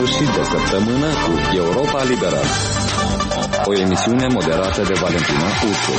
sfârșit de săptămână cu Europa Liberă, o emisiune moderată de Valentina Ursu.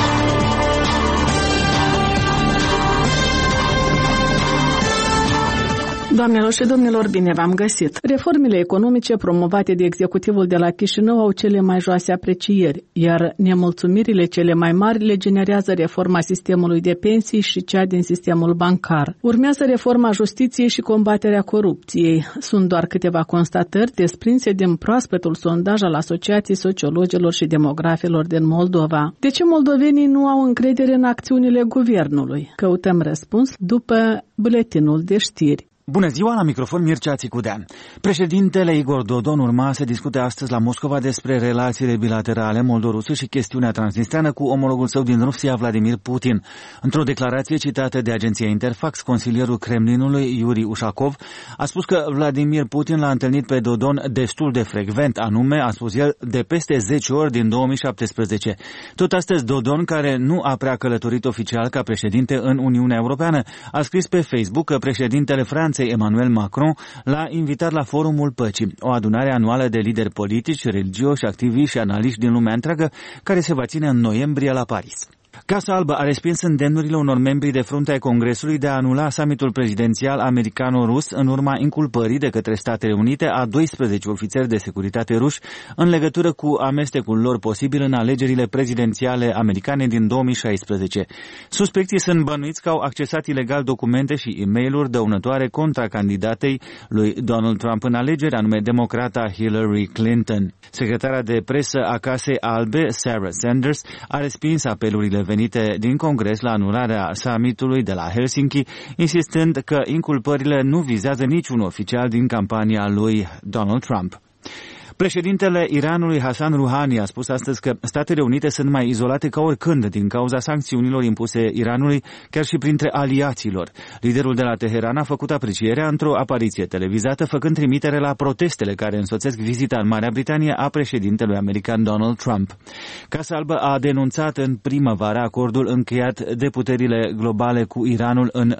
Doamnelor și domnilor, bine v-am găsit! Reformele economice promovate de executivul de la Chișinău au cele mai joase aprecieri, iar nemulțumirile cele mai mari le generează reforma sistemului de pensii și cea din sistemul bancar. Urmează reforma justiției și combaterea corupției. Sunt doar câteva constatări desprinse din proaspătul sondaj al Asociației Sociologilor și Demografilor din Moldova. De ce moldovenii nu au încredere în acțiunile guvernului? Căutăm răspuns după buletinul de știri. Bună ziua, la microfon Mircea Țicudean. Președintele Igor Dodon urma să discute astăzi la Moscova despre relațiile bilaterale moldoruse și chestiunea transnistreană cu omologul său din Rusia, Vladimir Putin. Într-o declarație citată de agenția Interfax, consilierul Kremlinului, Yuri Ushakov, a spus că Vladimir Putin l-a întâlnit pe Dodon destul de frecvent, anume, a spus el, de peste 10 ori din 2017. Tot astăzi, Dodon, care nu a prea călătorit oficial ca președinte în Uniunea Europeană, a scris pe Facebook că președintele Franței, Emmanuel Macron, l-a invitat la Forumul Păcii, o adunare anuală de lideri politici, religioși, activiști și analiști din lumea întreagă, care se va ține în noiembrie la Paris. Casa Albă a respins îndemnurile unor membri de frunte ai Congresului de a anula summitul prezidențial americano-rus în urma inculpării de către Statele Unite a 12 ofițeri de securitate ruși în legătură cu amestecul lor posibil în alegerile prezidențiale americane din 2016. Suspecții sunt bănuiți că au accesat ilegal documente și e-mail-uri dăunătoare contra candidatei lui Donald Trump în alegeri, anume democrata Hillary Clinton. Secretara de presă a Casei Albe, Sarah Sanders, a respins apelurile venite din Congres la anularea summitului de la Helsinki, insistând că inculpările nu vizează niciun oficial din campania lui Donald Trump. Președintele Iranului Hassan Rouhani a spus astăzi că Statele Unite sunt mai izolate ca oricând din cauza sancțiunilor impuse Iranului, chiar și printre aliaților. Liderul de la Teheran a făcut aprecierea într-o apariție televizată, făcând trimitere la protestele care însoțesc vizita în Marea Britanie a președintelui american Donald Trump. Casa Albă a denunțat în primăvară acordul încheiat de puterile globale cu Iranul în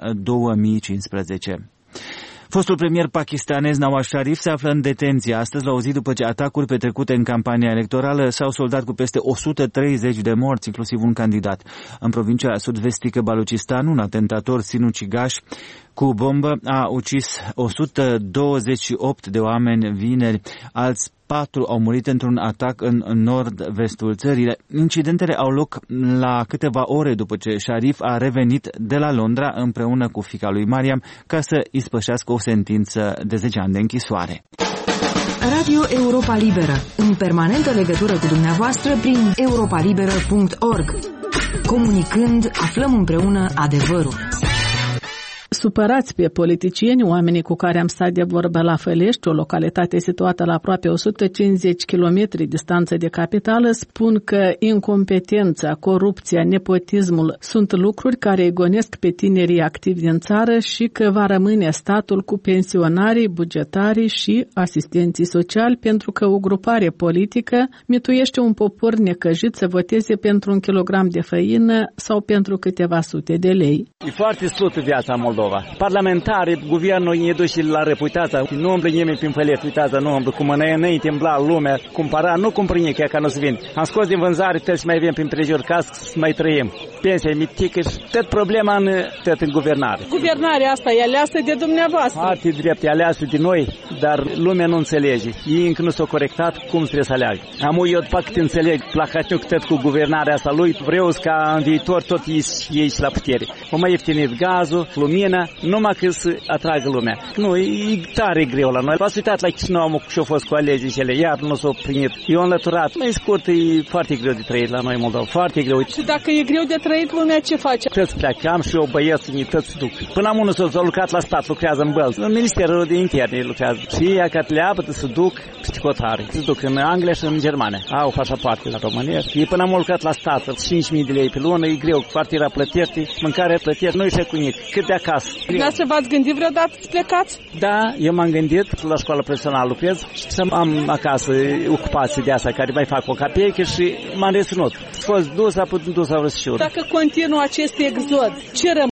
2015. Fostul premier pakistanez Nawaz Sharif se află în detenție astăzi, la o zi după ce atacuri petrecute în campania electorală s-au soldat cu peste 130 de morți, inclusiv un candidat. În provincia sud-vestică Baluchistan, un atentator sinucigaș cu bombă a ucis 128 de oameni vineri, alți 4 au murit într-un atac în nord-vestul țării. Incidentele au loc la câteva ore după ce Sharif a revenit de la Londra împreună cu fiica lui Mariam ca să ispășească o sentință de 10 ani de închisoare. Radio Europa Liberă, în permanentă legătură cu dumneavoastră prin europalibera.org. Comunicând, aflăm împreună adevărul. Supărați pe politicieni, oamenii cu care am stat de vorbă la Fălești, o localitate situată la aproape 150 km distanță de capitală, spun că incompetența, corupția, nepotismul sunt lucruri care îi gonesc pe tinerii activi din țară și că va rămâne statul cu pensionarii, bugetarii și asistenții sociali, pentru că o grupare politică mituiește un popor necăjit să voteze pentru 1 kilogram de făină sau pentru câteva sute de lei. E foarte slută viața în Moldova. Parlamentarii, guvernul e duși la răp, uitați, nu umblă nimeni prin Fălești, uitați, nu umblă, cum înainte îmbla lumea, cumpăra, nu cumpăr nici ca nu se vin. Am scos din vânzare, trebuie să mai avem prin prejur ca să mai trăim. Pensia mitică și tot problema în guvernare. Guvernarea asta e aleasă de dumneavoastră. Foarte drept, e aleasă de noi, dar lumea nu înțelege. Ei încă nu s-au corectat cum trebuie să aleagă. Eu după cât înțeleg, Plahotniuc tot cu guvernarea asta lui, vreau ca în viitor tot ei la putere. O mai ieftinit gazul, lumina, numai că să atragă lumea. Nu, e tare greu la noi. V-ați uitat la Chișinău și-au fost cu alegerile, iar nu s-au primit. Eu înlăturat. Mai scurt, e foarte greu de trăit la noi în Moldova, foarte greu. Și dacă e greu de trăit, lumea ce face? Toți pleacă, am și eu băieți, toți duc. Până am unul s-a lucrat la stat, lucrează în Bălți. În Ministerul de Interne lucrează. Și ea că leapă să duc peste cotare. Se duc în Anglia și în Germania. Au pașapoarte la România. E până am lucrat la stat, 5.000 de lei pe lună, e greu. Cartiera plătește, mâncarea plătește, nu e cu nimic. Cât de acasă. Dumneavoastră v-ați gândit vreodată să plecați? Da, eu m-am gândit, la școală profesională lucrez și să am acasă ocupații de asta care mai fac o capeche și m-am reținut. A fost dus, a putut dus, a vrut și eu. Dacă continuă acest exod, ce rămâne?